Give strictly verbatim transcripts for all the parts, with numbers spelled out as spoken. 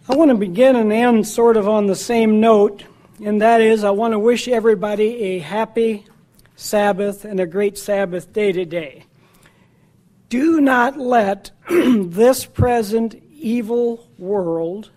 I want to begin and end sort of on the same note, and that is I want to wish everybody a happy Sabbath and a great Sabbath day today. Do not let this present evil world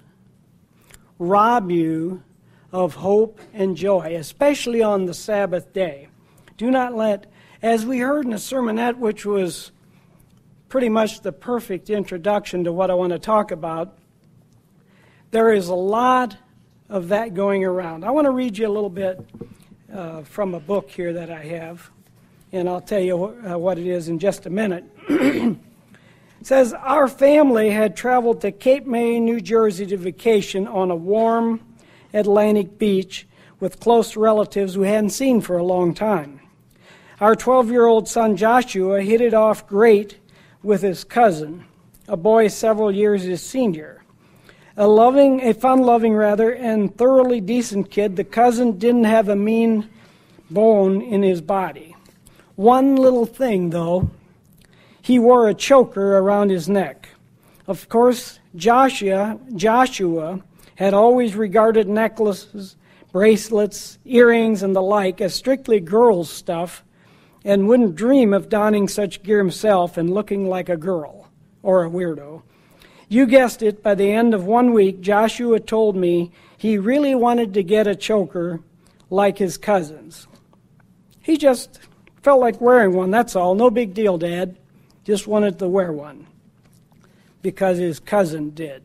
rob you of hope and joy, especially on the Sabbath day. Do not let, as we heard in the sermonette, which was pretty much the perfect introduction to what I want to talk about, there is a lot of that going around. I want to read you a little bit uh, from a book here that I have, and I'll tell you uh, what it is in just a minute. It says, our family had traveled to Cape May, New Jersey to vacation on a warm Atlantic beach with close relatives we hadn't seen for a long time. Our twelve-year-old son Joshua hit it off great with his cousin, a boy several years his senior. A loving, a fun-loving rather, and thoroughly decent kid, the cousin didn't have a mean bone in his body. One little thing, though, he wore a choker around his neck. Of course, Joshua, Joshua had always regarded necklaces, bracelets, earrings, and the like as strictly girls' stuff, and wouldn't dream of donning such gear himself and looking like a girl or a weirdo. You guessed it, by the end of one week, Joshua told me he really wanted to get a choker like his cousins. He just felt like wearing one, that's all. No big deal, Dad. Just wanted to wear one because his cousin did.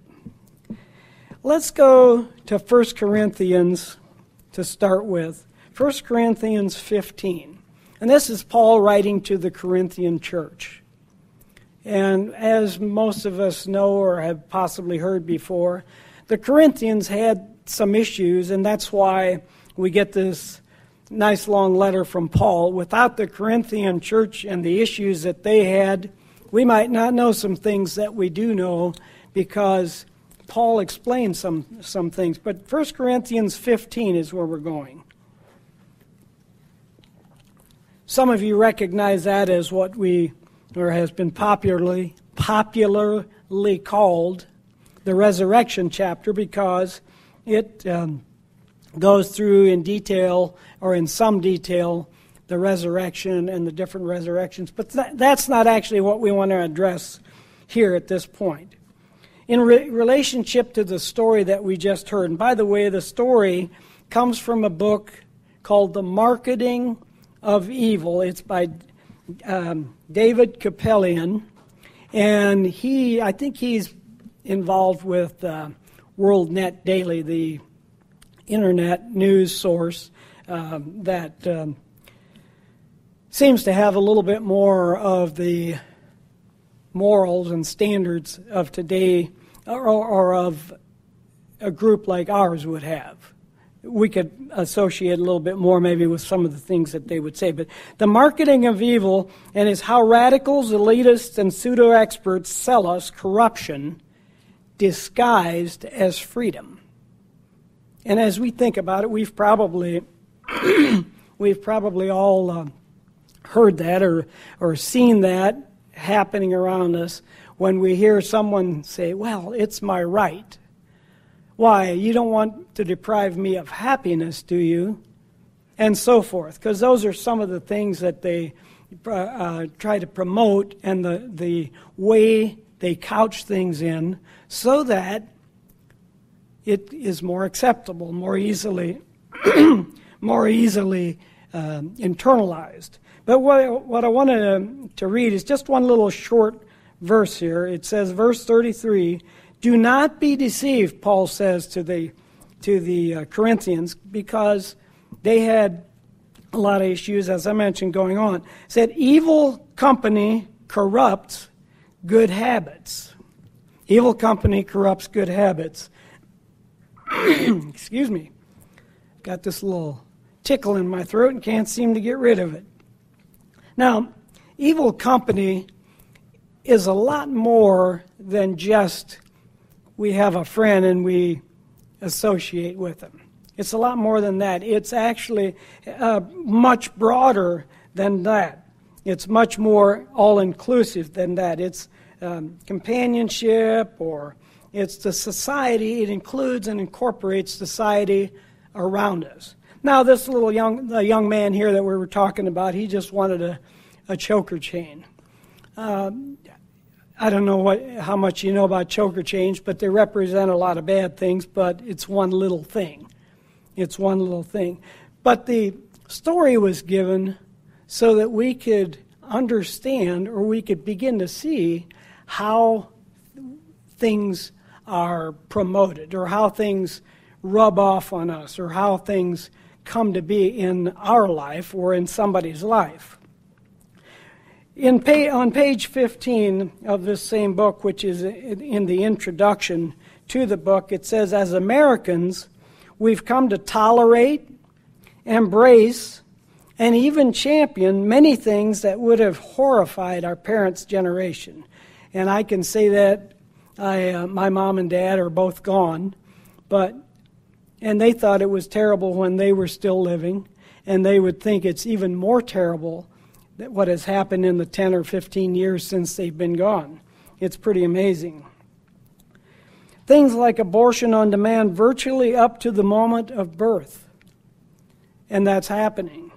Let's go to First Corinthians to start with. First Corinthians fifteen. And this is Paul writing to the Corinthian church. And as most of us know or have possibly heard before, the Corinthians had some issues, and that's why we get this nice long letter from Paul. Without the Corinthian church and the issues that they had, we might not know some things that we do know because Paul explains some, some things. But First Corinthians fifteen is where we're going. Some of you recognize that as what we, or has been popularly, popularly called the resurrection chapter because it um, goes through in detail, or in some detail, the resurrection and the different resurrections. But that, that's not actually what we want to address here at this point. In re- relationship to the story that we just heard, and by the way, the story comes from a book called The Marketing of Evil. It's by um, David Kapelian, and he, I think he's involved with uh, WorldNet Daily, the internet news source um, that um, seems to have a little bit more of the morals and standards of today, or, or of a group like ours would have. We could associate a little bit more maybe with some of the things that they would say. But the marketing of evil, and is how radicals, elitists, and pseudo-experts sell us corruption disguised as freedom. And as we think about it, we've probably we've probably all uh, heard that or or seen that happening around us when we hear someone say, well, it's my right. Why? You don't want to deprive me of happiness, do you? And so forth. Because those are some of the things that they uh, try to promote and the, the way they couch things in so that it is more acceptable, more easily more easily uh, internalized. But what, what I wanted to, to read is just one little short verse here. It says, verse thirty-three, do not be deceived, Paul says to the to the uh, Corinthians, because they had a lot of issues, as I mentioned, going on. It said, evil company corrupts good habits. Evil company corrupts good habits. Excuse me. Got this little tickle in my throat and can't seem to get rid of it. Now, evil company is a lot more than just we have a friend and we associate with them. It's a lot more than that. It's actually uh, much broader than that. It's much more all-inclusive than that. It's um, companionship or It's the society. It includes and incorporates society around us. Now, this little young the young man here that we were talking about, he just wanted a, a choker chain. Uh, I don't know what how much you know about choker chains, but they represent a lot of bad things, but it's one little thing. It's one little thing. But the story was given so that we could understand, or we could begin to see how things are promoted, or how things rub off on us, or how things come to be in our life or in somebody's life. In pa- on page fifteen of this same book, which is in the introduction to the book, it says, as Americans, we've come to tolerate, embrace, and even champion many things that would have horrified our parents' generation. And I can say that I, uh, my mom and dad are both gone, but and they thought it was terrible when they were still living, and they would think it's even more terrible that what has happened in the ten or fifteen years since they've been gone. It's pretty amazing. Things like abortion on demand virtually up to the moment of birth, and that's happening.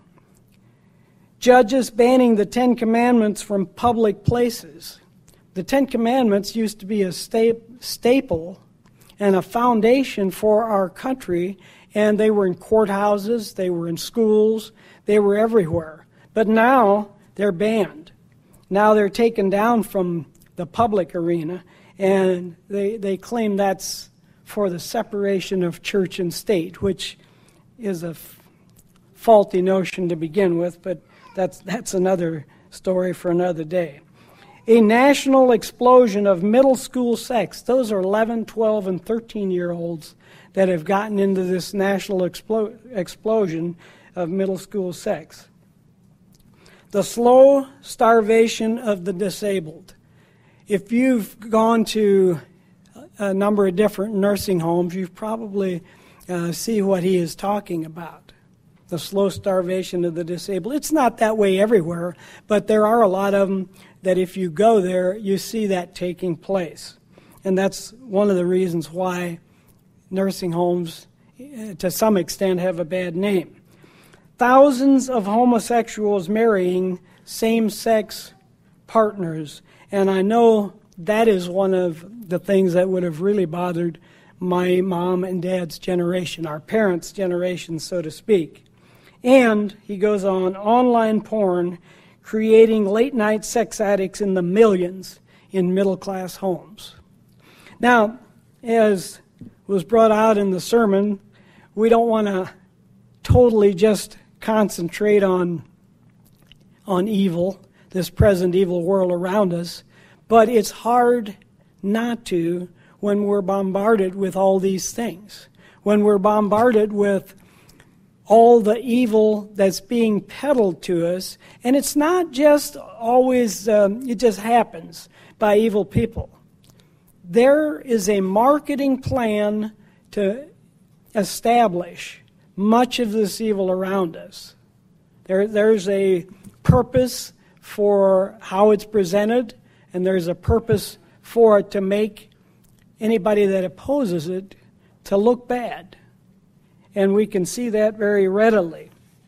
Judges banning the Ten Commandments from public places. The Ten Commandments used to be a sta- staple and a foundation for our country, and they were in courthouses, they were in schools, they were everywhere. But now they're banned. Now they're taken down from the public arena, and they, they claim that's for the separation of church and state, which is a f- faulty notion to begin with, but that's that's another story for another day. A national explosion of middle school sex. Those are eleven, twelve, and thirteen-year-olds that have gotten into this national explo- explosion of middle school sex. The slow starvation of the disabled. If you've gone to a number of different nursing homes, you've probably uh, see what he is talking about. The slow starvation of the disabled. It's not that way everywhere, but there are a lot of them that if you go there, you see that taking place. And that's one of the reasons why nursing homes, to some extent, have a bad name. Thousands of homosexuals marrying same-sex partners. And I know that is one of the things that would have really bothered my mom and dad's generation, our parents' generation, so to speak. And, he goes on, online porn creating late-night sex addicts in the millions in middle-class homes. Now, as was brought out in the sermon, we don't want to totally just concentrate on, on evil, this present evil world around us, but it's hard not to when we're bombarded with all these things, when we're bombarded with all the evil that's being peddled to us. And it's not just always, um, it just happens by evil people. There is a marketing plan to establish much of this evil around us. There, there's a purpose for how it's presented, and there's a purpose for it to make anybody that opposes it to look bad. And we can see that very readily.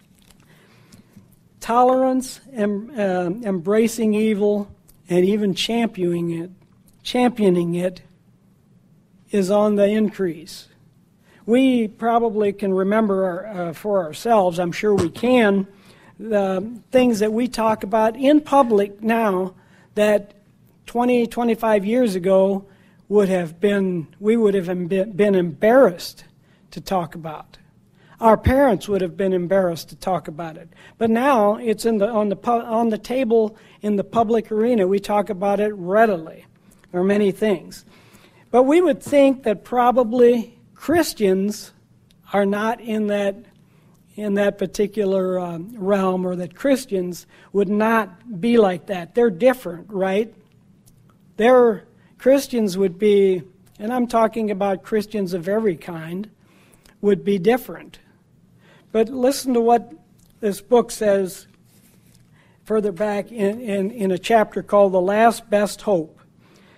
Tolerance, em, uh, embracing evil, and even championing it, championing it is on the increase. We probably can remember our, uh, for ourselves, I'm sure we can, the things that we talk about in public now that twenty, twenty-five years ago would have been, we would have been, been embarrassed to talk about. Our parents would have been embarrassed to talk about it. But now it's in the on the on the table in the public arena. We talk about it readily. There are many things. But we would think that probably Christians are not in that in that particular um, realm, or that Christians would not be like that. They're different, right? They're Christians would be, and I'm talking about Christians of every kind, would be different. But listen to what this book says further back in, in, in a chapter called The Last Best Hope.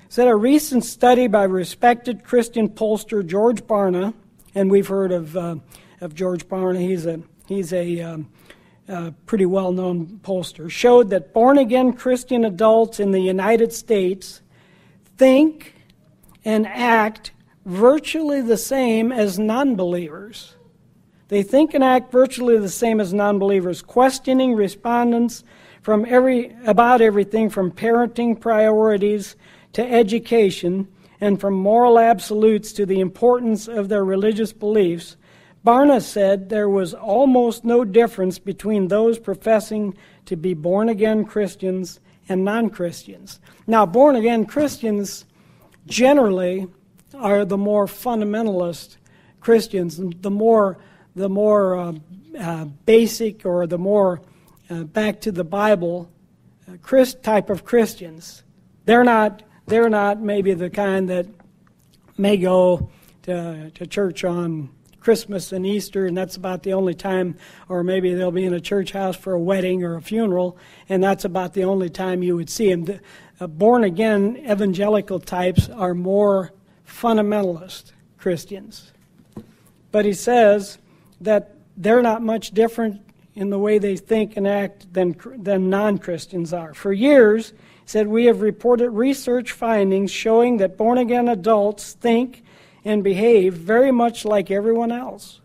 said a recent study by respected Christian pollster George Barna, and we've heard of uh, of George Barna. He's a he's a um, uh, pretty well-known pollster. Showed that born-again Christian adults in the United States think and act virtually the same as non-believers. They think and act virtually the same as non-believers, questioning respondents from every about everything from parenting priorities to education, and from moral absolutes to the importance of their religious beliefs. Barna said there was almost no difference between those professing to be born-again Christians and non-Christians. Now, born-again Christians generally are the more fundamentalist Christians, the more the more uh, uh, basic or the more uh, back to the Bible uh, Christ type of Christians. They're not they're not maybe the kind that may go to, to church on Christmas and Easter, and that's about the only time, or maybe they'll be in a church house for a wedding or a funeral, and that's about the only time you would see them. The uh, born-again evangelical types are more fundamentalist Christians. But he says that they're not much different in the way they think and act than, than non-Christians are. For years, he said, we have reported research findings showing that born-again adults think and behave very much like everyone else.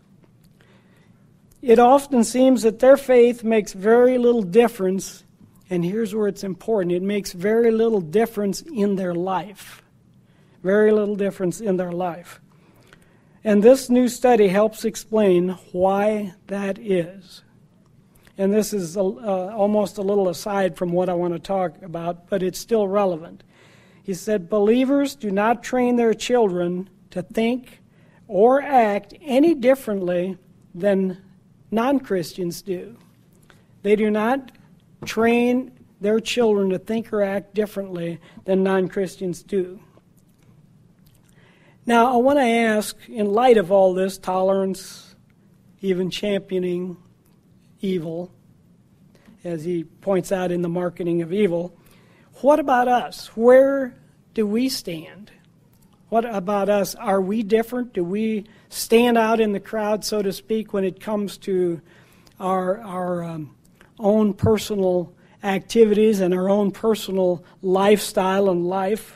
It often seems that their faith makes very little difference, and here's where it's important. It makes very little difference in their life. Very little difference in their life. And this new study helps explain why that is. And this is a, uh, almost a little aside from what I want to talk about, but it's still relevant. He said, believers do not train their children to think or act any differently than non-Christians do. They do not train their children to think or act differently than non-Christians do. Now, I want to ask, in light of all this tolerance, even championing evil, as he points out in the marketing of evil, what about us? Where do we stand? What about us? Are we different? Do we stand out in the crowd, so to speak, when it comes to our, our um, own personal activities and our own personal lifestyle and life?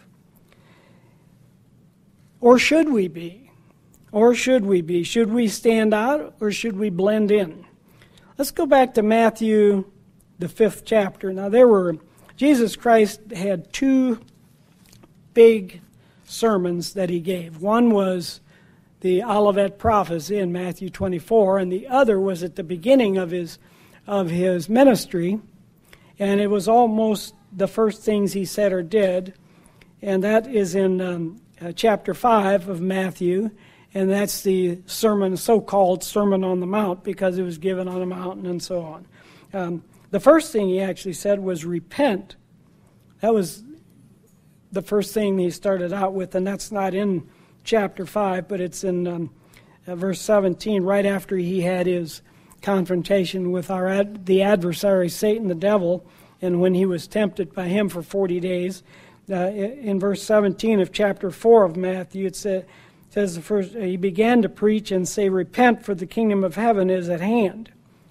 Or should we be? Or should we be? Should we stand out or should we blend in? Let's go back to Matthew, the fifth chapter. Now, there were, Jesus Christ had two big sermons that he gave. One was the Olivet prophecy in Matthew twenty-four, and the other was at the beginning of his of his ministry, and it was almost the first things he said or did, and that is in um, uh, chapter five of Matthew, and that's the sermon, so-called Sermon on the Mount, because it was given on a mountain and so on. Um, the first thing he actually said was repent. That was the first thing he started out with, and that's not in chapter five, but it's in um, uh, verse seventeen, right after he had his confrontation with our ad- the adversary, Satan, the devil, and when he was tempted by him for forty days. Uh, in verse seventeen of chapter four of Matthew, it sa- says, the first, uh, he began to preach and say, repent, for the kingdom of heaven is at hand.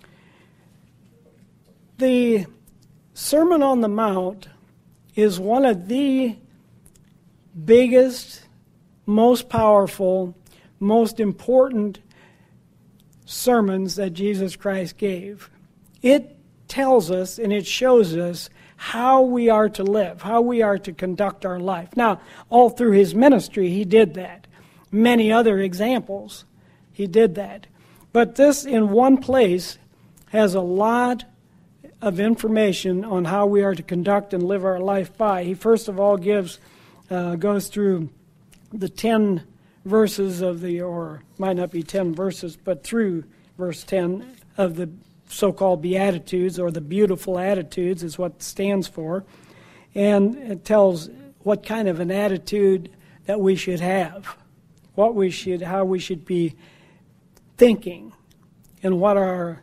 The Sermon on the Mount is one of the biggest, most powerful, most important sermons that Jesus Christ gave. It tells us and it shows us how we are to live, how we are to conduct our life. Now, all through his ministry, he did that. Many other examples, he did that. But this, in one place, has a lot of information on how we are to conduct and live our life by. He first of all gives, uh, goes through the ten verses of the, or might not be ten verses, but through verse ten of the so-called Beatitudes, or the beautiful attitudes is what it stands for. And it tells what kind of an attitude that we should have, what we should, how we should be thinking, and what our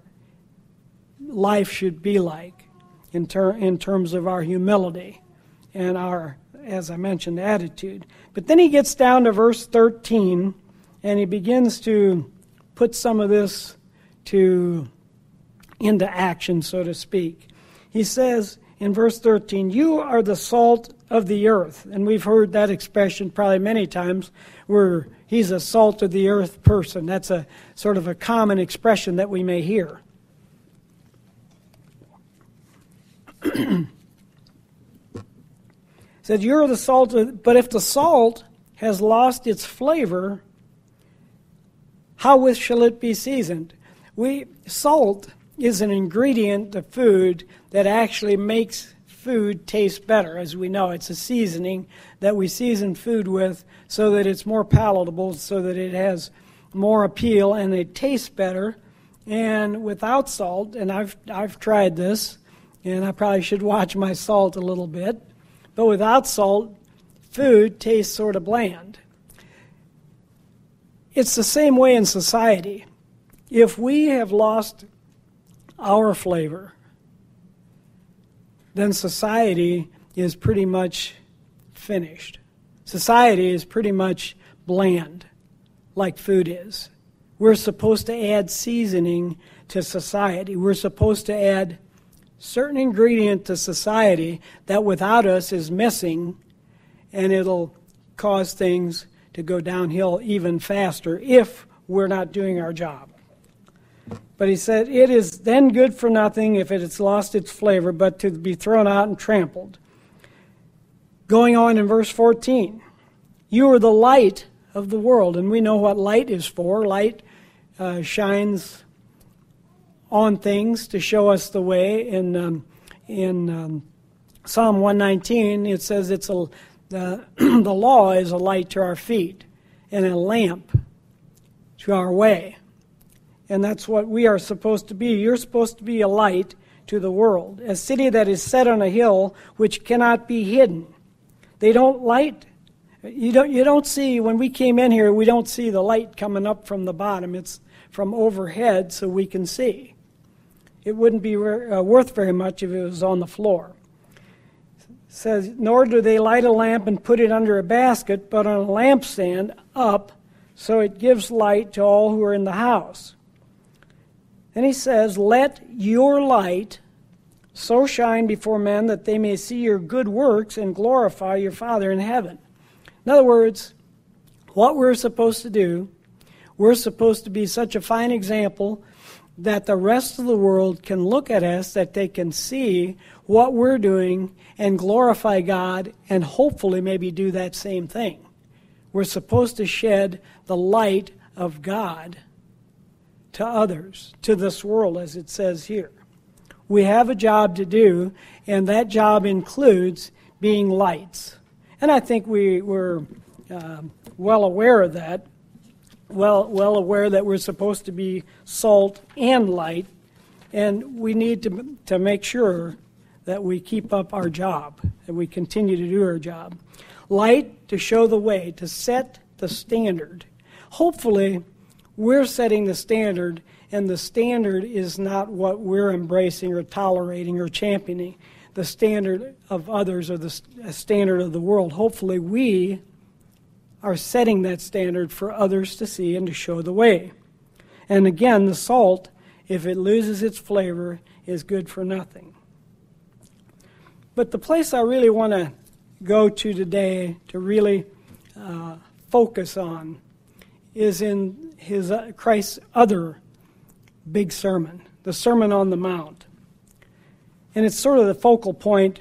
life should be like in, ter- in terms of our humility and our as I mentioned, attitude. But then he gets down to verse thirteen, and he begins to put some of this to into action, so to speak. He says in verse thirteen, "You are the salt of the earth." And we've heard that expression probably many times, where he's a salt of the earth person. That's a sort of a common expression that we may hear. Said, "You're the salt of," but if the salt has lost its flavor, how shall it be seasoned? We salt is an ingredient of food that actually makes food taste better. As we know, it's a seasoning that we season food with so that it's more palatable, so that it has more appeal and it tastes better. And without salt, and I've I've tried this, and I probably should watch my salt a little bit, but without salt, food tastes sort of bland. It's the same way in society. If we have lost our flavor, then society is pretty much finished. Society is pretty much bland, like food is. We're supposed to add seasoning to society. We're supposed to add certain ingredient to society that without us is missing, and it'll cause things to go downhill even faster if we're not doing our job. But he said, "It is then good for nothing if it has lost its flavor, but to be thrown out and trampled." Going on in verse fourteen, "You are the light of the world." And we know what light is for. Light uh, shines on things to show us the way. In um, in um, Psalm one nineteen, it says it's a the, the law is a light to our feet and a lamp to our way. And that's what we are supposed to be. You're supposed to be a light to the world, a city that is set on a hill which cannot be hidden. They don't light. You don't, you don't see, when we came in here, we don't see the light coming up from the bottom. It's from overhead so we can see. It wouldn't be uh, worth very much if it was on the floor. It says, "Nor do they light a lamp and put it under a basket, but on a lampstand up, so it gives light to all who are in the house." And he says, "Let your light so shine before men that they may see your good works and glorify your Father in heaven." In other words, what we're supposed to do, we're supposed to be such a fine example that the rest of the world can look at us, that they can see what we're doing and glorify God and hopefully maybe do that same thing. We're supposed to shed the light of God to others, to this world, as it says here. We have a job to do, and that job includes being lights. And I think we were uh, well aware of that, well, well aware that we're supposed to be salt and light, and we need to, to make sure that we keep up our job, that we continue to do our job. Light to show the way, to set the standard. Hopefully, we're setting the standard, and the standard is not what we're embracing or tolerating or championing. The standard of others or the standard of the world. Hopefully we are setting that standard for others to see and to show the way. And again, the salt, if it loses its flavor, is good for nothing. But the place I really want to go to today to really uh, focus on is in his uh, Christ's other big sermon, the Sermon on the Mount. And it's sort of the focal point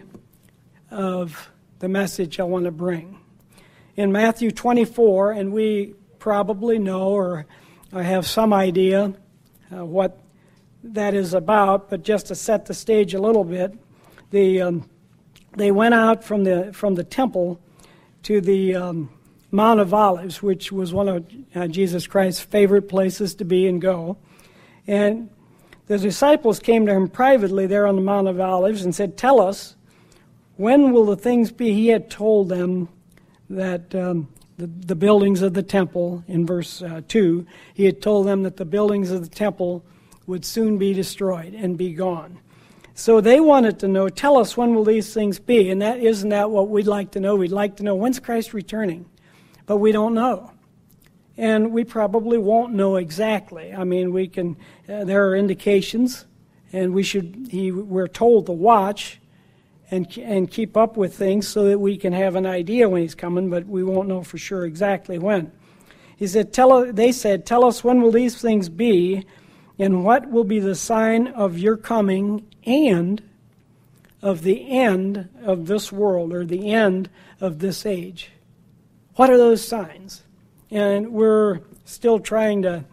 of the message I want to bring. In Matthew twenty-four, and we probably know or have some idea uh, what that is about, but just to set the stage a little bit, the um, they went out from the from the temple to the um, Mount of Olives, which was one of uh, Jesus Christ's favorite places to be and go. And the disciples came to him privately there on the Mount of Olives and said, "Tell us, when will the things be?" He had told them that um, the, the buildings of the temple, in verse uh, two, he had told them that the buildings of the temple would soon be destroyed and be gone. So they wanted to know, tell us, when will these things be? And that isn't that what we'd like to know? We'd like to know, when's Christ returning? But we don't know. And we probably won't know exactly. I mean, we can, uh, there are indications, and we should, he, we're told to watch and and keep up with things so that we can have an idea when he's coming, but we won't know for sure exactly when. He said, "Tell." They said, "Tell us, when will these things be, and what will be the sign of your coming and of the end of this world, or the end of this age?" What are those signs? And we're still trying to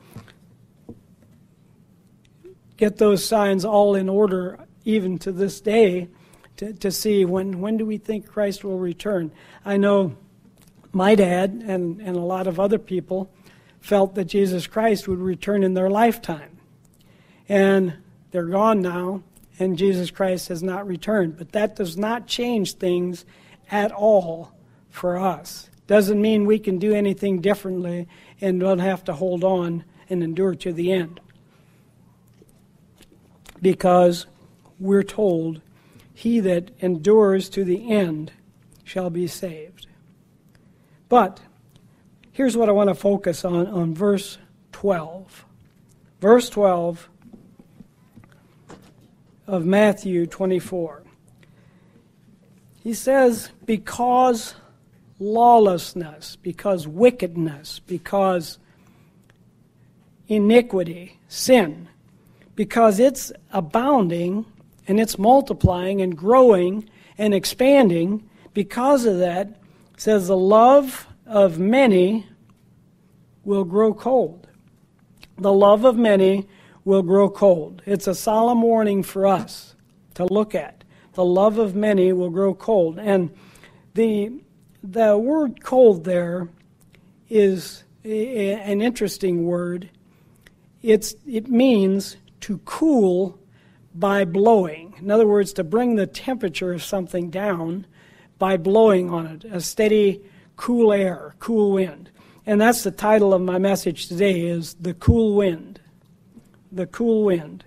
get those signs all in order, even to this day, to, to see when, when do we think Christ will return. I know my dad and, and a lot of other people felt that Jesus Christ would return in their lifetime. And they're gone now, and Jesus Christ has not returned. But that does not change things at all for us. Doesn't mean we can do anything differently and don't have to hold on and endure to the end. Because we're told, he that endures to the end shall be saved. But here's what I want to focus on, on verse twelve. Verse twelve of Matthew twenty-four. He says, because lawlessness, because wickedness, because iniquity, sin, because it's abounding and it's multiplying and growing and expanding, because of that, it says the love of many will grow cold. The love of many will grow cold. It's a solemn warning for us to look at. The love of many will grow cold. And the the word cold there is a, an interesting word. It's it means to cool by blowing. In other words, to bring the temperature of something down by blowing on it. A steady, cool air, cool wind. And that's the title of my message today, is The Cool Wind. The cool wind.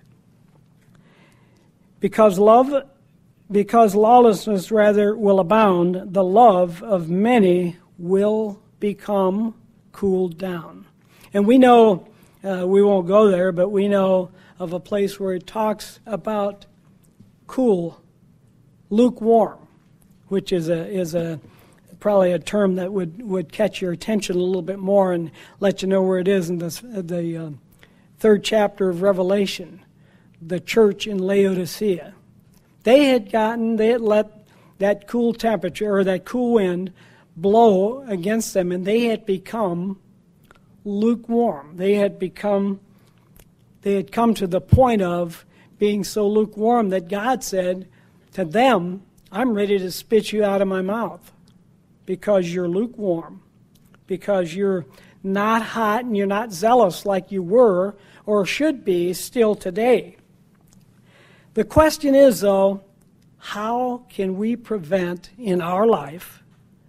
Because love, because lawlessness rather will abound, the love of many will become cooled down. And we know, uh, we won't go there, but we know of a place where it talks about cool, lukewarm, which is a is a probably a term that would, would catch your attention a little bit more and let you know where it is in this, the uh, third chapter of Revelation, the church in Laodicea. They had gotten, they had let that cool temperature or that cool wind blow against them, and they had become lukewarm. They had become, they had come to the point of being so lukewarm that God said to them, I'm ready to spit you out of my mouth because you're lukewarm, because you're not hot and you're not zealous like you were or should be still today. The question is, though, how can we prevent in our life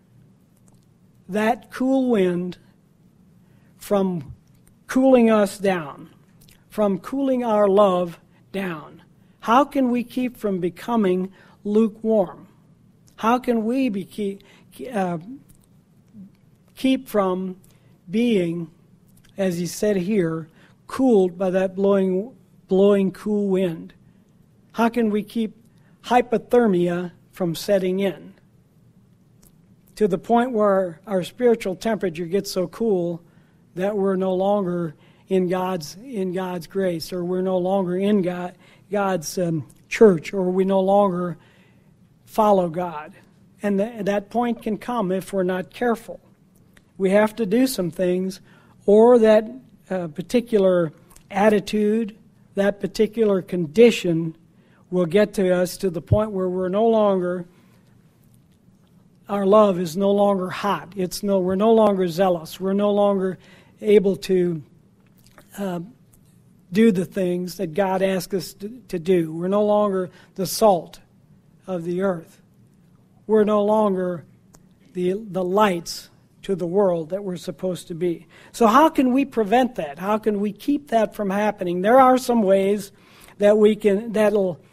that cool wind from cooling us down, from cooling our love down? How can we keep from becoming lukewarm? How can we be keep, uh, keep from being, as he said here, cooled by that blowing, blowing cool wind? How can we keep hypothermia from setting in to the point where our spiritual temperature gets so cool that we're no longer in God's in God's grace, or we're no longer in God, God's um, church, or we no longer follow God? And th- that point can come if we're not careful. We have to do some things, or that uh, particular attitude, that particular condition will get to us to the point where we're no longer, our love is no longer hot. It's no, we're no longer zealous. We're no longer able to uh, do the things that God asks us to, to do. We're no longer the salt of the earth. We're no longer the the lights to the world that we're supposed to be. So how can we prevent that? How can we keep that from happening? There are some ways that we can that'll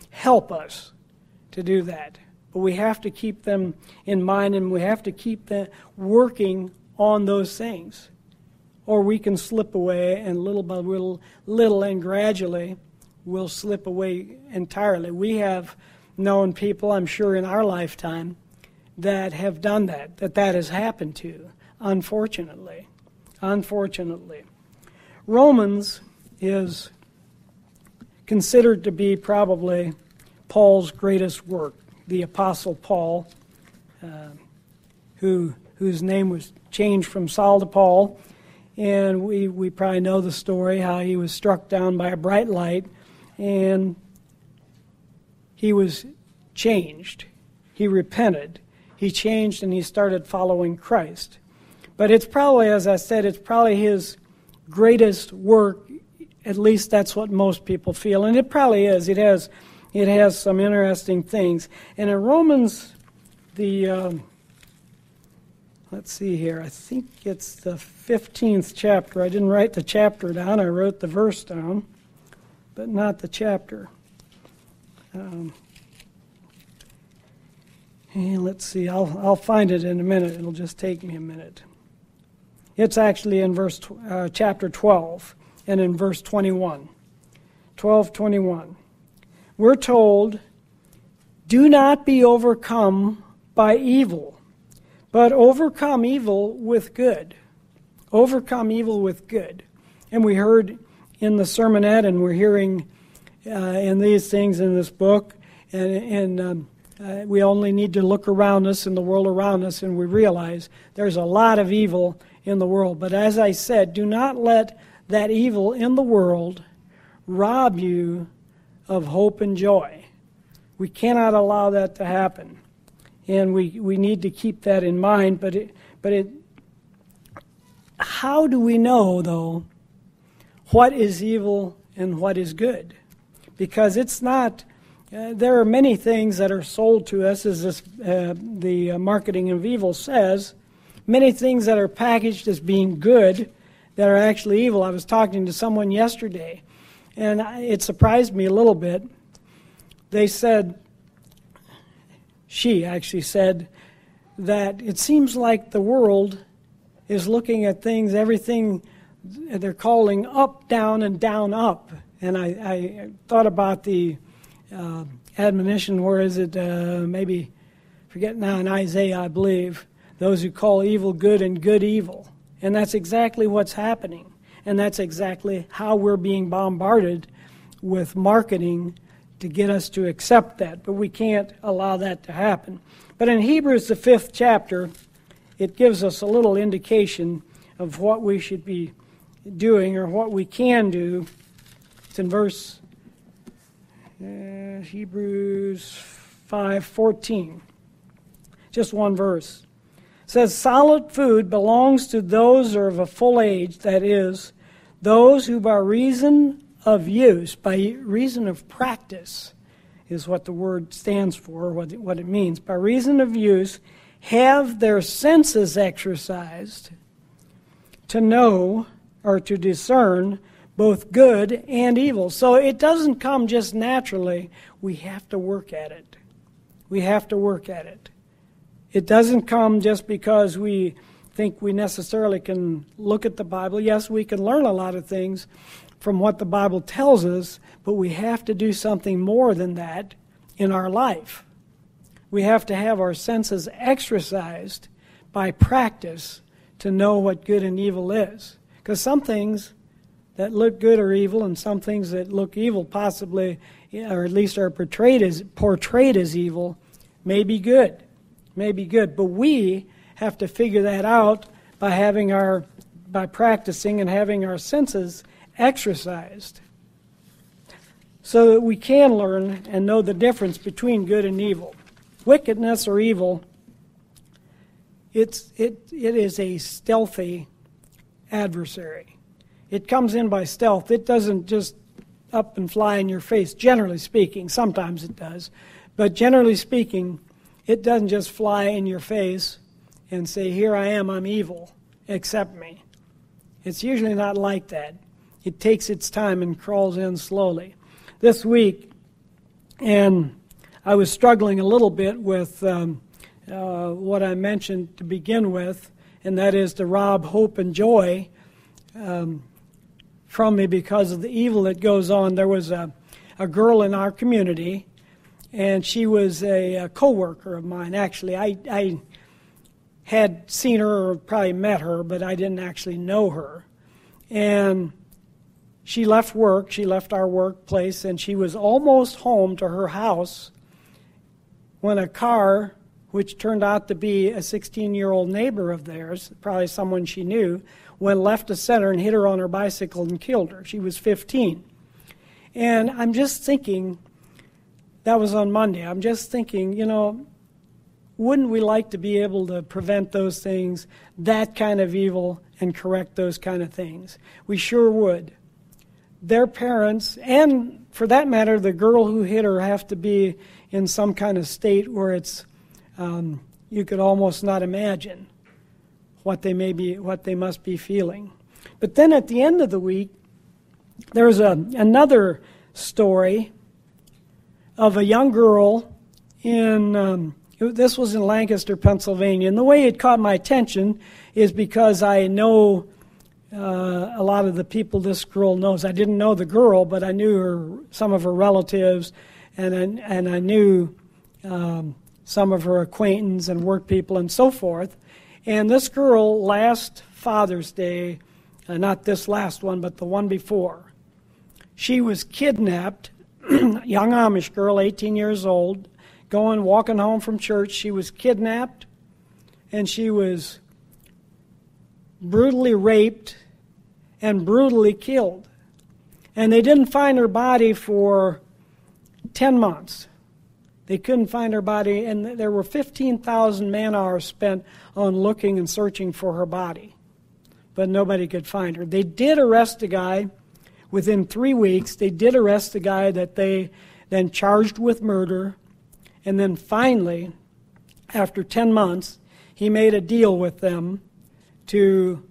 help us to do that. But we have to keep them in mind, and we have to keep them working on those things. Or we can slip away, and little by little, little and gradually, we'll slip away entirely. We have known people, I'm sure, in our lifetime that have done that, that that has happened to, unfortunately. Unfortunately. Romans is considered to be probably Paul's greatest work. The Apostle Paul, uh, who whose name was changed from Saul to Paul, and we, we probably know the story, how he was struck down by a bright light, and he was changed. He repented. He changed, and he started following Christ. But it's probably, as I said, it's probably his greatest work. At least that's what most people feel, and it probably is. It has It has some interesting things. And in Romans, the, um, let's see here, I think it's the fifteenth chapter. I didn't write the chapter down. I wrote the verse down, but not the chapter. Um, and let's see, I'll, I'll find it in a minute. It'll just take me a minute. It's actually in verse uh, chapter twelve and in verse twenty-one. twelve twenty-one. We're told, do not be overcome by evil, but overcome evil with good. Overcome evil with good. And we heard in the sermonette, and we're hearing uh, in these things in this book, and, and um, uh, we only need to look around us in the world around us, and we realize there's a lot of evil in the world. But as I said, do not let that evil in the world rob you of hope and joy. We cannot allow that to happen. And we, we need to keep that in mind. But it, but it, how do we know, though, what is evil and what is good? Because it's not, uh, there are many things that are sold to us, as this, uh, the uh, marketing of evil says, many things that are packaged as being good that are actually evil. I was talking to someone yesterday, and it surprised me a little bit. They said, she actually said, that it seems like the world is looking at things, everything they're calling up, down, and down, up. And I, I thought about the uh, admonition, where is it, uh, maybe, forget now, in Isaiah, I believe, those who call evil good and good evil. And that's exactly what's happening. And that's exactly how we're being bombarded with marketing to get us to accept that. But we can't allow that to happen. But in Hebrews, the fifth chapter, it gives us a little indication of what we should be doing, or what we can do. It's in verse uh, Hebrews five fourteen. Just one verse. It says, solid food belongs to those who are of a full age, that is, those who by reason of use, by reason of practice, is what the word stands for, what it, what it means. By reason of use, have their senses exercised to know or to discern both good and evil. So it doesn't come just naturally. We have to work at it. We have to work at it. It doesn't come just because we think we necessarily can look at the Bible. Yes, we can learn a lot of things from what the Bible tells us, but we have to do something more than that in our life. We have to have our senses exercised by practice to know what good and evil is. Because some things that look good are evil, and some things that look evil possibly, or at least are portrayed as, portrayed as evil, may be good. May be good. But we have to figure that out by having our, by practicing and having our senses exercised, so that we can learn and know the difference between good and evil. Wickedness or evil, it's it it is a stealthy adversary. It comes in by stealth. It doesn't just up and fly in your face, generally speaking. Sometimes it does. But generally speaking, it doesn't just fly in your face and say, here I am, I'm evil, accept me. It's usually not like that. It takes its time and crawls in slowly. This week, And I was struggling a little bit with um, uh, what I mentioned to begin with, and that is to rob hope and joy um, from me because of the evil that goes on. There was a, a girl in our community, and she was a, a co-worker of mine. Actually, I, I had seen her or probably met her, but I didn't actually know her. And she left work, she left our workplace, and she was almost home to her house when a car, which turned out to be a sixteen-year-old neighbor of theirs, probably someone she knew, went left to center and hit her on her bicycle and killed her. She was fifteen. And I'm just thinking, that was on Monday, I'm just thinking, you know, wouldn't we like to be able to prevent those things, that kind of evil, and correct those kind of things? We sure would. Their parents, and for that matter, the girl who hit her, have to be in some kind of state where it's um, you could almost not imagine what they may be, what they must be feeling. But then at the end of the week, there's a another story of a young girl in. Um, this was in Lancaster, Pennsylvania, and the way it caught my attention is because I know. Uh, a lot of the people this girl knows. I didn't know the girl, but I knew her, some of her relatives, and I, and I knew um, some of her acquaintances and work people and so forth. And this girl, last Father's Day, uh, not this last one, but the one before, she was kidnapped, young Amish girl, eighteen years old, going, walking home from church. She was kidnapped, and she was brutally raped and brutally killed. And they didn't find her body for ten months. They couldn't find her body, and there were fifteen thousand man-hours spent on looking and searching for her body. But nobody could find her. They did arrest a guy within three weeks. They did arrest a guy that they then charged with murder. And then finally, after ten months, he made a deal with them to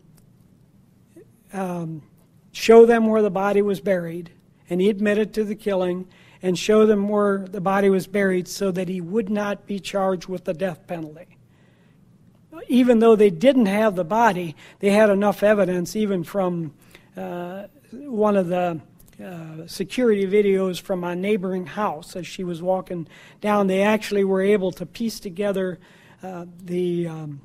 um, show them where the body was buried, and he admitted to the killing, and show them where the body was buried so that he would not be charged with the death penalty. Even though they didn't have the body, they had enough evidence, even from uh, one of the uh, security videos from a neighboring house as she was walking down. They actually were able to piece together uh, the um,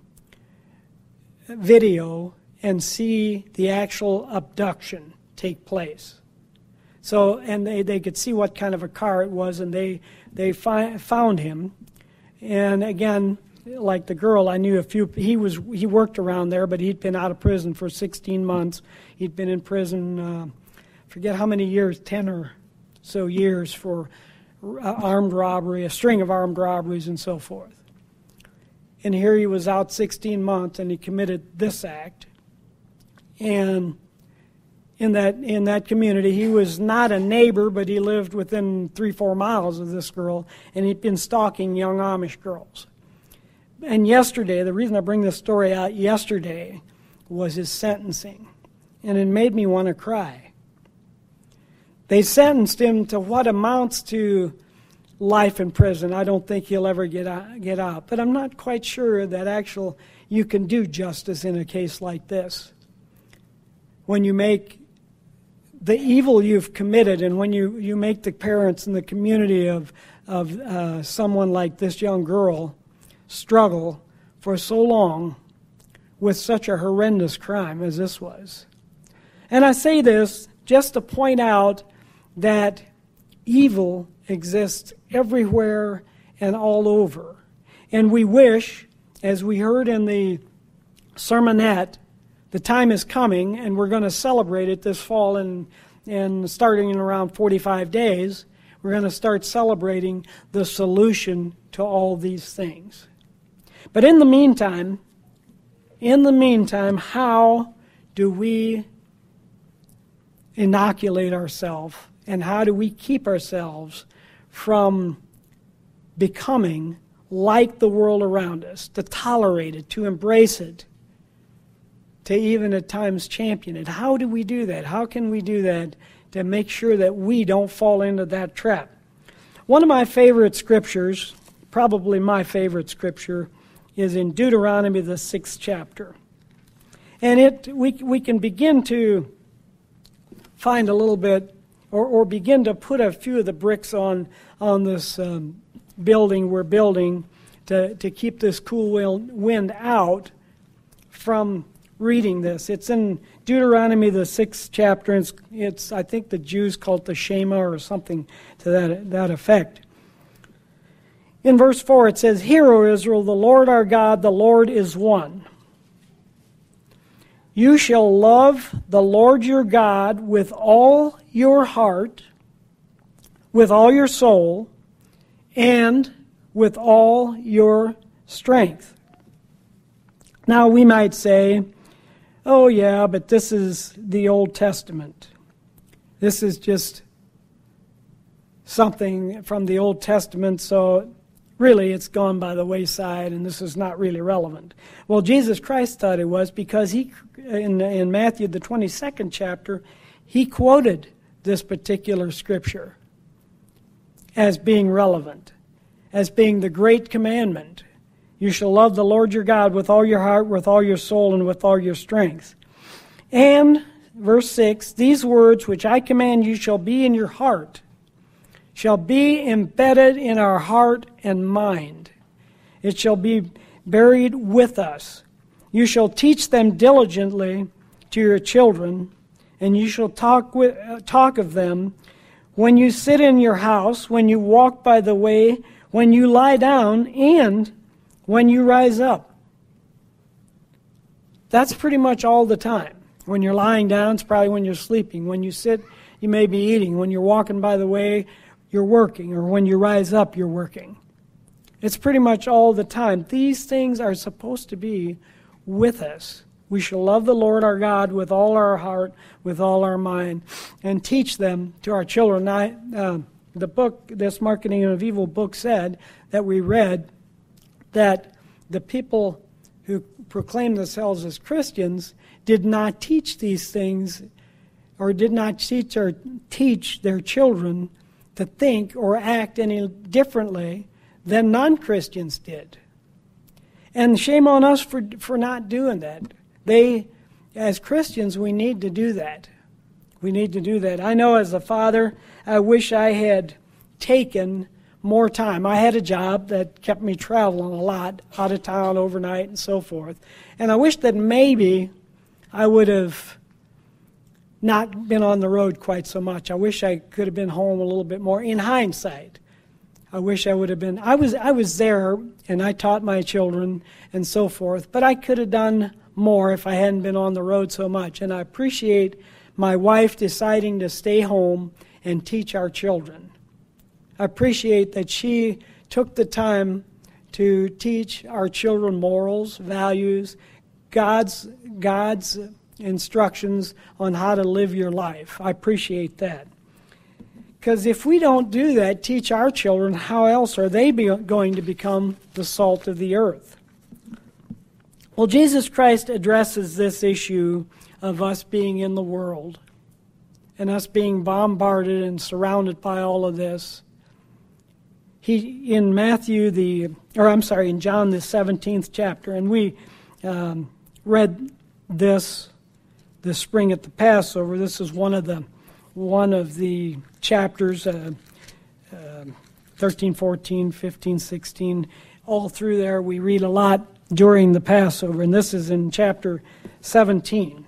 video and see the actual abduction take place. So, and they, they could see what kind of a car it was, and they they fi- found him. And again, like the girl, I knew a few. He was he worked around there, but he'd been out of prison for sixteen months. He'd been in prison, uh, forget how many years, ten or so years for uh, armed robbery, a string of armed robberies, and so forth. And here he was out sixteen months, and he committed this act. And in that in that community, he was not a neighbor, but he lived within three, four miles of this girl, and he'd been stalking young Amish girls. And yesterday, the reason I bring this story out yesterday was his sentencing, and it made me want to cry. They sentenced him to what amounts to life in prison. I don't think he'll ever get out, get out. But I'm not quite sure that actual you can do justice in a case like this. When you make the evil you've committed, and when you, you make the parents and the community of, of uh, someone like this young girl struggle for so long with such a horrendous crime as this was. And I say this just to point out that evil exists everywhere and all over. And we wish, as we heard in the sermonette, the time is coming, and we're going to celebrate it this fall, and, and starting in around forty-five days, we're going to start celebrating the solution to all these things. But in the meantime, in the meantime, how do we inoculate ourselves, and how do we keep ourselves from becoming like the world around us, to tolerate it, to embrace it, to even at times champion it? How do we do that? How can we do that to make sure that we don't fall into that trap? One of my favorite scriptures, probably my favorite scripture, is in Deuteronomy, the sixth chapter. And it we we can begin to find a little bit, or, or begin to put a few of the bricks on, on this um, building we're building to, to keep this cool wind out from reading this. It's in Deuteronomy, the sixth chapter. It's, it's I think the Jews call it the Shema or something to that, that effect. In verse four it says, "Hear, O Israel, the Lord our God, the Lord is one. You shall love the Lord your God with all your heart, with all your soul, and with all your strength." Now we might say, oh yeah, but this is the Old Testament. This is just something from the Old Testament, so really it's gone by the wayside and this is not really relevant. Well, Jesus Christ thought it was, because he, in, in Matthew the twenty-second chapter, he quoted this particular scripture as being relevant, as being the great commandment. You shall love the Lord your God with all your heart, with all your soul, and with all your strength. And, verse six, "These words which I command you shall be in your heart, shall be embedded in our heart and mind. It shall be buried with us. You shall teach them diligently to your children, and you shall talk with, uh, talk of them when you sit in your house, when you walk by the way, when you lie down, and when you rise up." That's pretty much all the time. When you're lying down, it's probably when you're sleeping. When you sit, you may be eating. When you're walking by the way, you're working. Or when you rise up, you're working. It's pretty much all the time. These things are supposed to be with us. We shall love the Lord our God with all our heart, with all our mind, and teach them to our children. I, uh, the book, this Marketing of Evil book, said that we read that the people who proclaim themselves as Christians did not teach these things, or did not teach or teach their children to think or act any differently than non-Christians did. And shame on us for for not doing that. They, as Christians, we need to do that. We need to do that. I know as a father, I wish I had taken more time. I had a job that kept me traveling a lot, out of town overnight and so forth. And I wish that maybe I would have not been on the road quite so much. I wish I could have been home a little bit more. In hindsight, I wish I would have been. I was I was there, and I taught my children and so forth, but I could have done more if I hadn't been on the road so much. And I appreciate my wife deciding to stay home and teach our children. I appreciate that she took the time to teach our children morals, values, God's God's instructions on how to live your life. I appreciate that. Because if we don't do that, teach our children, how else are they be going to become the salt of the earth? Well, Jesus Christ addresses this issue of us being in the world and us being bombarded and surrounded by all of this. He, in Matthew the, or I'm sorry, in John the seventeenth chapter, and we um, read this this spring at the Passover. This is one of the one of the chapters, uh, uh, thirteen, fourteen, fifteen, sixteen. All through there, we read a lot during the Passover, and this is in chapter seventeen.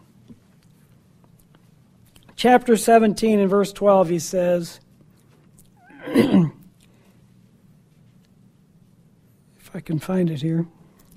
Chapter seventeen, in verse twelve, he says, if I can find it here.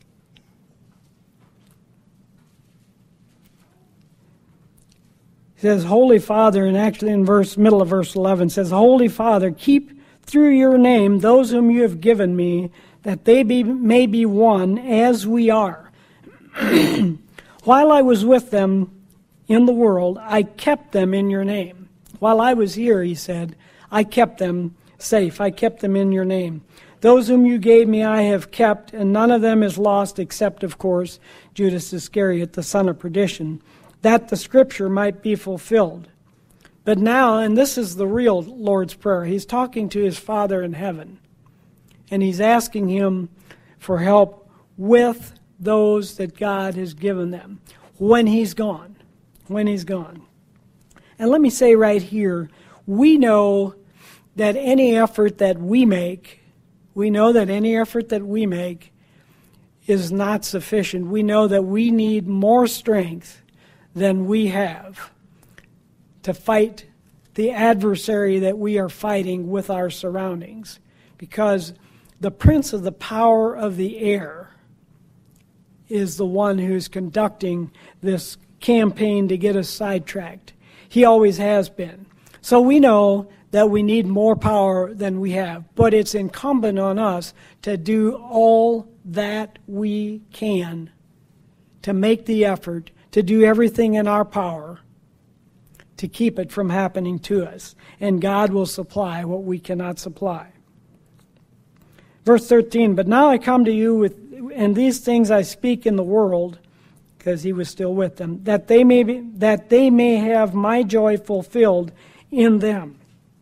He says, Holy Father, and actually in verse middle of verse eleven says, Holy Father, keep through your name those whom you have given me, that they be, may be one as we are. While I was with them in the world, I kept them in your name. While I was here, he said, I kept them safe. I kept them in your name. Those whom you gave me I have kept, and none of them is lost except, of course, Judas Iscariot, the son of perdition, that the scripture might be fulfilled. But now, and this is the real Lord's Prayer, he's talking to his Father in heaven. And he's asking him for help with those that God has given them when he's gone. When he's gone. And let me say right here, we know that any effort that we make, we know that any effort that we make is not sufficient. We know that we need more strength than we have to fight the adversary that we are fighting with our surroundings. Because the prince of the power of the air is the one who's conducting this campaign to get us sidetracked. He always has been. So we know that we need more power than we have. But it's incumbent on us to do all that we can to make the effort, to do everything in our power to keep it from happening to us. And God will supply what we cannot supply. Verse thirteen, but now I come to you with, and these things I speak in the world, because he was still with them, that they may be, that they may have my joy fulfilled in them.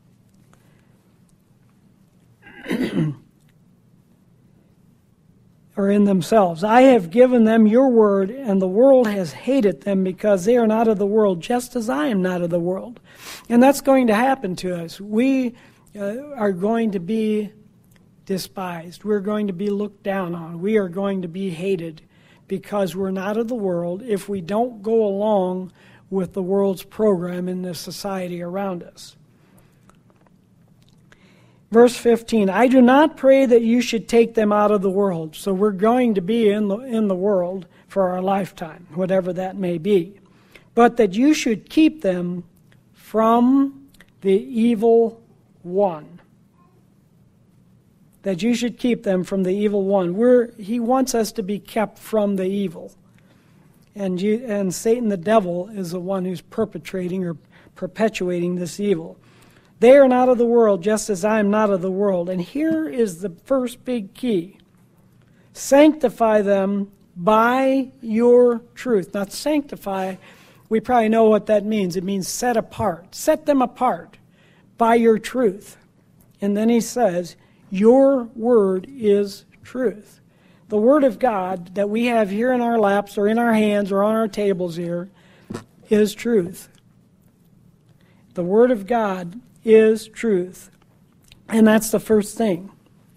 Or in themselves. I have given them your word, and the world has hated them because they are not of the world, just as I am not of the world. And that's going to happen to us. We uh, are going to be despised. We're going to be looked down on. We are going to be hated because we're not of the world if we don't go along with the world's program in the society around us. Verse fifteen, I do not pray that you should take them out of the world. So we're going to be in the, in the world for our lifetime, whatever that may be. But that you should keep them from the evil one. That you should keep them from the evil one. We're, he wants us to be kept from the evil. And, you, and Satan the devil is the one who's perpetrating or perpetuating this evil. They are not of the world, just as I am not of the world. And here is the first big key. Sanctify them by your truth. Not sanctify, we probably know what that means. It means set apart. Set them apart by your truth. And then he says, your word is truth. The word of God that we have here in our laps or in our hands or on our tables here is truth. The word of God is truth. And that's the first thing.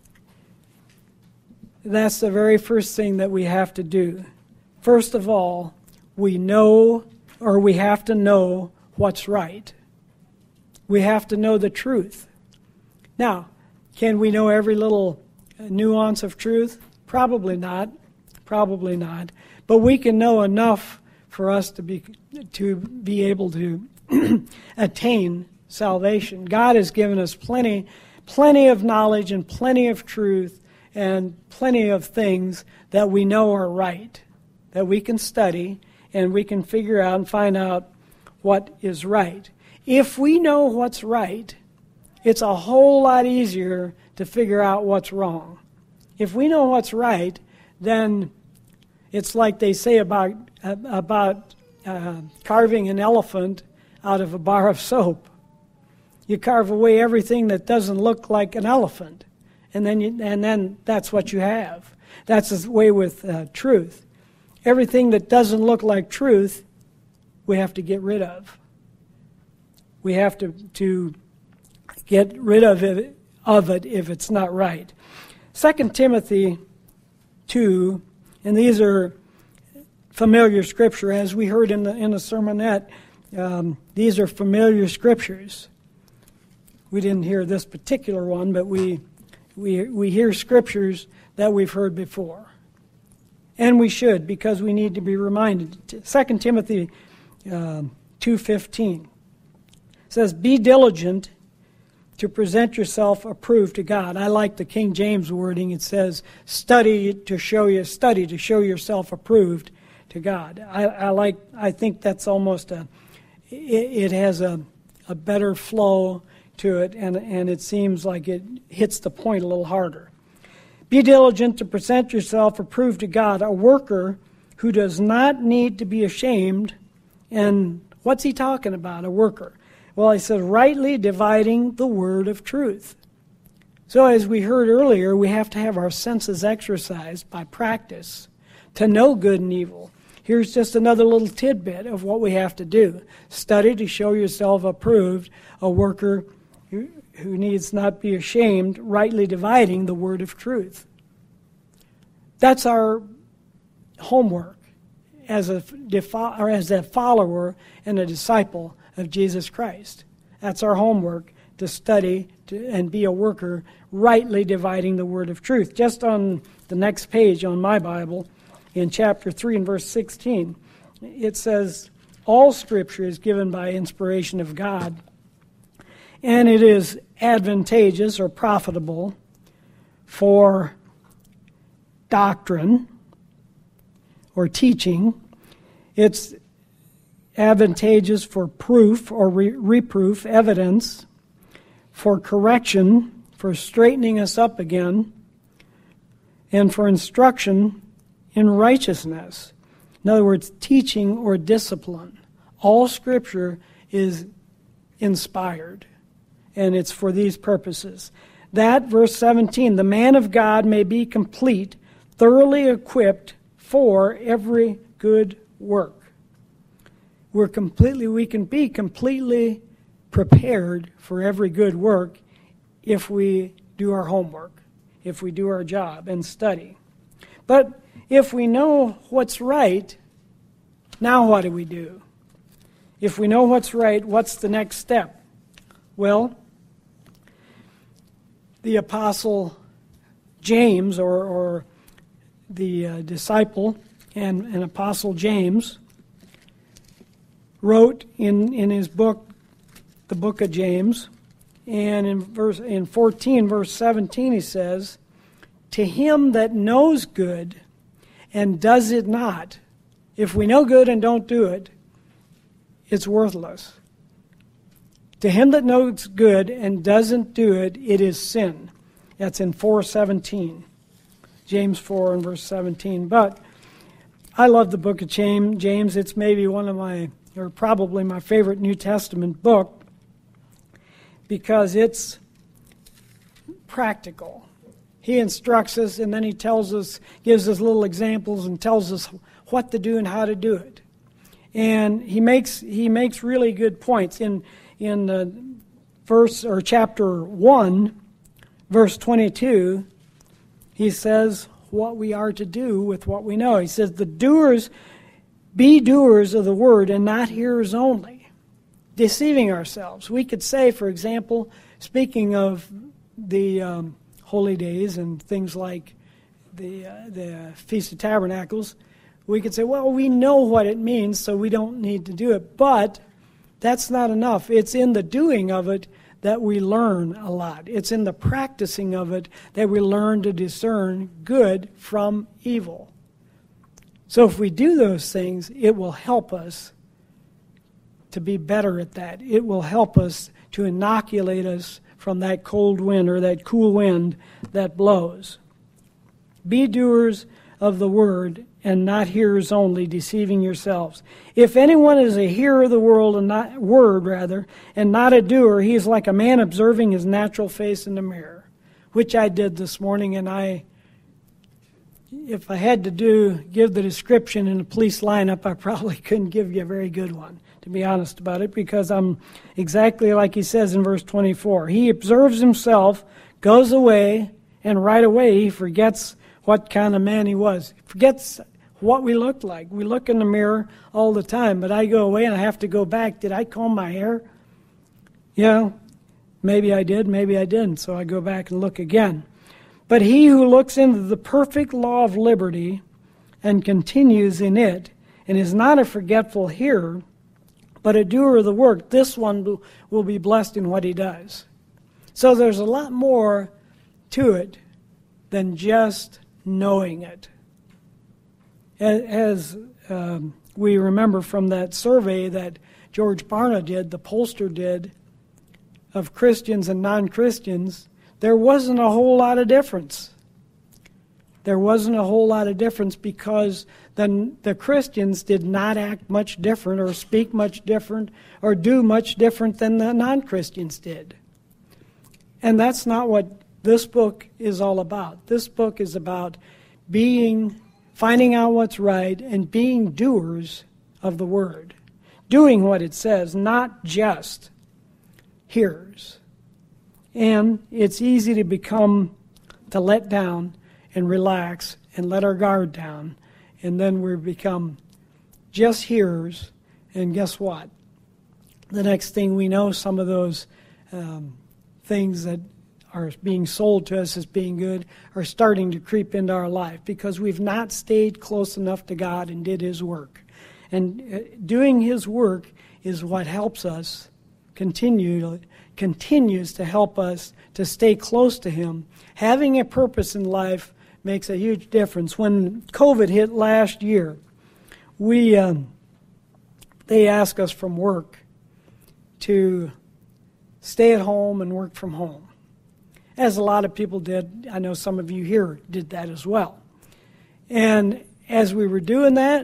That's the very first thing that we have to do. First of all, we know, or we have to know what's right. We have to know the truth. Now, can we know every little nuance of truth? Probably not. Probably not. But we can know enough for us to be to be able to attain salvation. God has given us plenty, plenty of knowledge and plenty of truth and plenty of things that we know are right, that we can study and we can figure out and find out what is right. If we know what's right, it's a whole lot easier to figure out what's wrong. If we know what's right, then it's like they say about, about uh, carving an elephant out of a bar of soap. You carve away everything that doesn't look like an elephant, and then you, and then that's what you have. That's the way with uh, truth. Everything that doesn't look like truth, we have to get rid of. We have to, to get rid of it, of it if it's not right. Second Timothy two, and these are familiar scripture, as we heard in the in the sermonette. Um, these are familiar scriptures. We didn't hear this particular one, but we, we, we hear scriptures that we've heard before. And we should, because we need to be reminded. Second Timothy uh, two fifteen says, be diligent to present yourself approved to God. I like the King James wording. It says, study to show you, study to show yourself approved to God. I, I like, I think that's almost a, it, it has a, a better flow to it, and, and it seems like it hits the point a little harder. Be diligent to present yourself approved to God, a worker who does not need to be ashamed. And what's he talking about, a worker? Well, he says, rightly dividing the word of truth. So as we heard earlier, we have to have our senses exercised by practice to know good and evil. Here's just another little tidbit of what we have to do. Study to show yourself approved, a worker who, who needs not be ashamed, rightly dividing the word of truth. That's our homework as a, or as a follower and a disciple of Jesus Christ. That's our homework, to study to, and be a worker, rightly dividing the word of truth. Just on the next page on my Bible, in chapter three and verse sixteen, it says, all Scripture is given by inspiration of God, and it is advantageous or profitable for doctrine or teaching. It's advantageous for proof or re- reproof, evidence, for correction, for straightening us up again, and for instruction in righteousness. In other words, teaching or discipline. All Scripture is inspired, and it's for these purposes. That, verse seventeen, the man of God may be complete, thoroughly equipped for every good work. We're completely, we can be completely prepared for every good work if we do our homework, if we do our job and study. But if we know what's right, now what do we do? If we know what's right, what's the next step? Well, the Apostle James, or, or the uh, disciple and, and Apostle James, wrote in, in his book, the book of James, and in verse in fourteen, verse seventeen, he says, to him that knows good and does it not. If we know good and don't do it, it's worthless. To him that knows good and doesn't do it, it is sin. That's in four seventeen. James four and verse seventeen. But I love the book of James. It's maybe one of my, or probably my favorite New Testament book, because it's practical. He instructs us, and then he tells us, gives us little examples and tells us what to do and how to do it. And he makes he makes really good points. In in uh, verse or chapter one, verse twenty-two, he says what we are to do with what we know. He says, the doers, be doers of the word and not hearers only, deceiving ourselves. We could say, for example, speaking of the um, holy days and things like the uh, the Feast of Tabernacles, we could say, well, we know what it means, so we don't need to do it. But that's not enough. It's in the doing of it that we learn a lot. It's in the practicing of it that we learn to discern good from evil. So if we do those things, it will help us to be better at that. It will help us to inoculate us from that cold wind or that cool wind that blows. Be doers of the word and not hearers only, deceiving yourselves. If anyone is a hearer of the world and not word rather, and not a doer, he is like a man observing his natural face in the mirror, which I did this morning. And I, if I had to do give the description in a police lineup, I probably couldn't give you a very good one, to be honest about it, because I'm exactly like he says in verse twenty-four. He observes himself, goes away, and right away he forgets what kind of man he was. He forgets what we looked like. We look in the mirror all the time, but I go away and I have to go back. Did I comb my hair? Yeah, maybe I did, maybe I didn't, so I go back and look again. But he who looks into the perfect law of liberty and continues in it, and is not a forgetful hearer, but a doer of the work, this one will be blessed in what he does. So there's a lot more to it than just knowing it. As um, we remember from that survey that George Barna did, the pollster did, of Christians and non-Christians, there wasn't a whole lot of difference. There wasn't a whole lot of difference because the, the Christians did not act much different or speak much different or do much different than the non-Christians did. And that's not what this book is all about. This book is about being, finding out what's right and being doers of the Word. Doing what it says, not just hearers. And it's easy to become, to let down and relax and let our guard down. And then we become just hearers. And guess what? The next thing we know, some of those um, things that are being sold to us as being good are starting to creep into our life because we've not stayed close enough to God and did His work. And uh, doing His work is what helps us continue, continues to help us to stay close to Him. Having a purpose in life makes a huge difference. When COVID hit last year, we um, they asked us from work to stay at home and work from home, as a lot of people did. I know some of you here did that as well. And as we were doing that,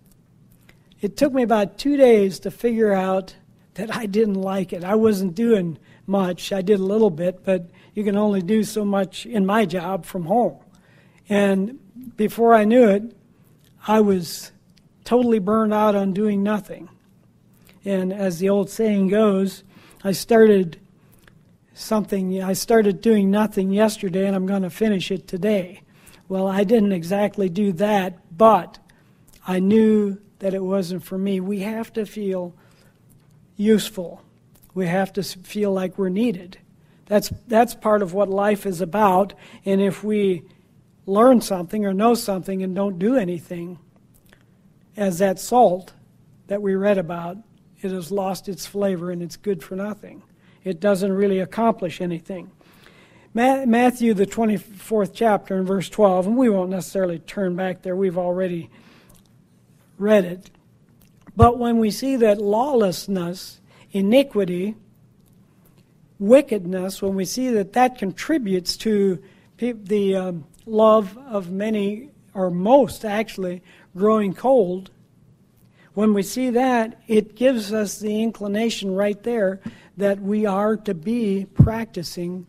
it took me about two days to figure out that I didn't like it. I wasn't doing much. I did a little bit, but you can only do so much in my job from home. And before I knew it, I was totally burned out on doing nothing. And as the old saying goes, I started something, I started doing nothing yesterday and I'm going to finish it today. Well, I didn't exactly do that, but I knew that it wasn't for me. We have to feel useful. We have to feel like we're needed. That's that's part of what life is about. And if we learn something or know something and don't do anything, as that salt that we read about, it has lost its flavor and it's good for nothing. It doesn't really accomplish anything. Matthew, the twenty-fourth chapter, and verse twelve, and we won't necessarily turn back there. We've already read it. But when we see that lawlessness, iniquity, wickedness, when we see that that contributes to the um, love of many, or most actually, growing cold, when we see that, it gives us the inclination right there that we are to be practicing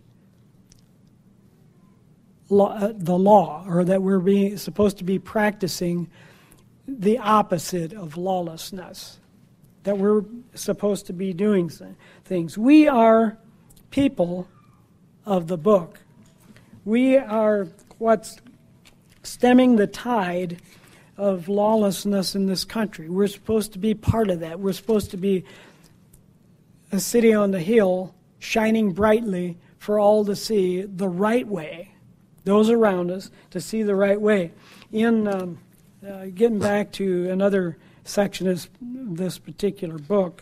law, uh, the law, or that we're being supposed to be practicing the opposite of lawlessness, that we're supposed to be doing things. We are people of the book. We are what's stemming the tide of lawlessness in this country. We're supposed to be part of that. We're supposed to be a city on the hill shining brightly for all to see the right way, those around us to see the right way. In um, uh, getting back to another section of this particular book,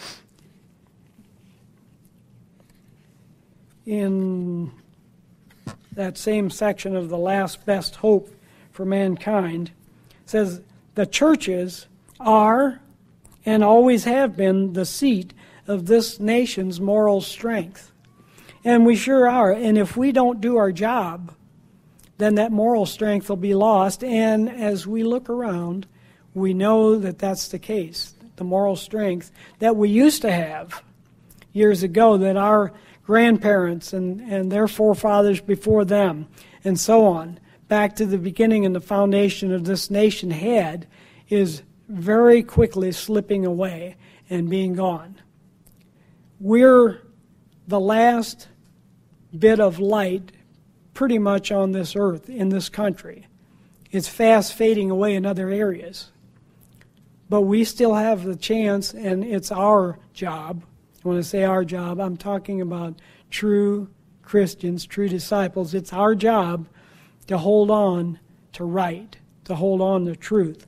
in that same section of the last best hope for mankind, says the churches are and always have been the seat of this nation's moral strength. And we sure are. And if we don't do our job, then that moral strength will be lost. And as we look around, we know that that's the case. The moral strength that we used to have years ago, that our grandparents and, and their forefathers before them, and so on, back to the beginning and the foundation of this nation had, is very quickly slipping away and being gone. We're the last bit of light pretty much on this earth, in this country. It's fast fading away in other areas. But we still have the chance, and it's our job. When I say our job, I'm talking about true Christians, true disciples. It's our job to hold on to right, to hold on to truth.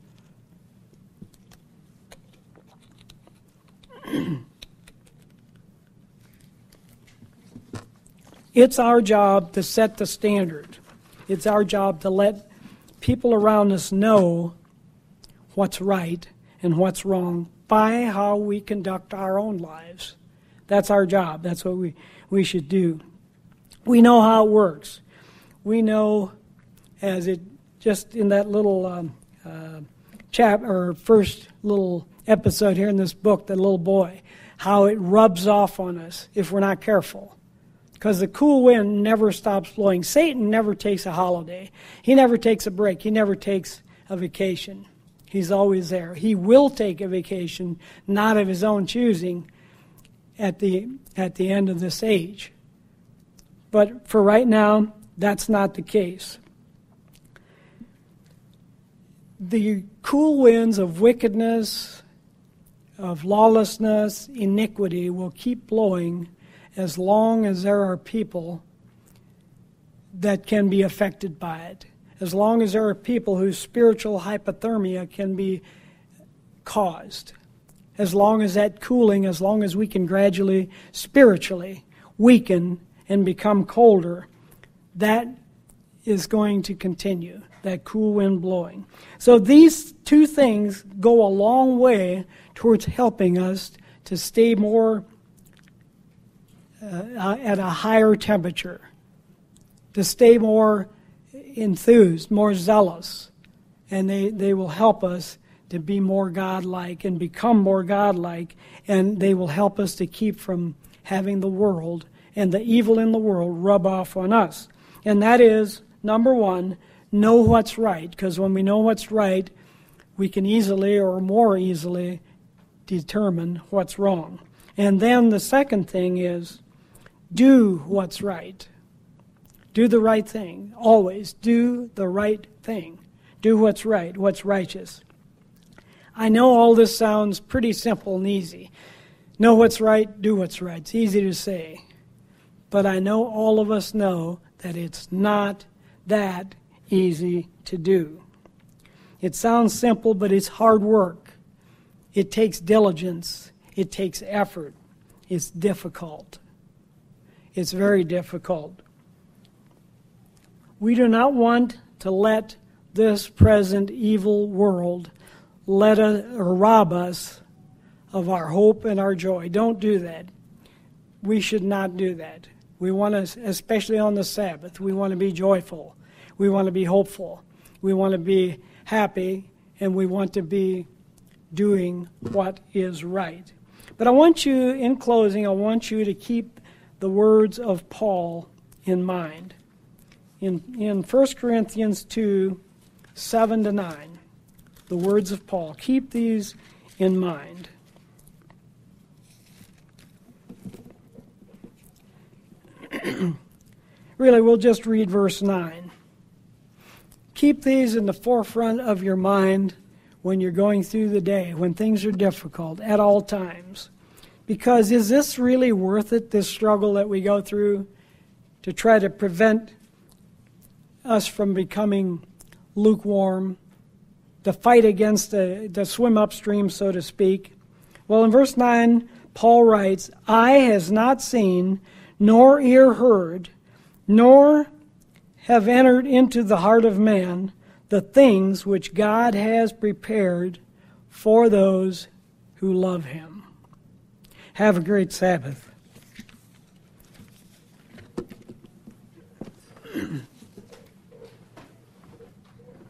It's our job to set the standard. It's our job to let people around us know what's right and what's wrong by how we conduct our own lives. That's our job. That's what we, we should do. We know how it works. We know, as it just in that little um, uh, chap or first little episode here in this book, the little boy, how it rubs off on us if we're not careful. Because the cool wind never stops blowing. Satan never takes a holiday. He never takes a break. He never takes a vacation. He's always there. He will take a vacation, not of his own choosing, at the at the end of this age. But for right now, that's not the case. The cool winds of wickedness, of lawlessness, iniquity will keep blowing as long as there are people that can be affected by it. As long as there are people whose spiritual hypothermia can be caused. As long as that cooling, as long as we can gradually, spiritually, weaken and become colder, that is going to continue, that cool wind blowing. So these two things go a long way towards helping us to stay more uh, at a higher temperature, to stay more enthused, more zealous, and they, they will help us to be more godlike and become more godlike, and they will help us to keep from having the world and the evil in the world rub off on us. And that is, number one, know what's right, because when we know what's right, we can easily or more easily determine what's wrong. And then the second thing is, do what's right. Do the right thing. Always do the right thing. Do what's right, what's righteous. I know all this sounds pretty simple and easy. Know what's right, do what's right. It's easy to say. But I know all of us know that it's not that easy to do. It sounds simple, but it's hard work. It takes diligence. It takes effort. It's difficult. It's very difficult. We do not want to let this present evil world let us or rob us of our hope and our joy. Don't do that. We should not do that. We want to, especially on the Sabbath, we want to be joyful. We want to be hopeful. We want to be happy, and we want to be doing what is right. But I want you, in closing, I want you to keep the words of Paul in mind. In, in First Corinthians two, seven to nine, the words of Paul. Keep these in mind. Really, we'll just read verse nine. Keep these in the forefront of your mind when you're going through the day, when things are difficult, at all times. Because is this really worth it, this struggle that we go through, to try to prevent us from becoming lukewarm, to fight against the, the swim upstream, so to speak? Well, in verse nine, Paul writes, "Eye has not seen, nor ear heard, nor have entered into the heart of man the things which God has prepared for those who love him." Have a great Sabbath.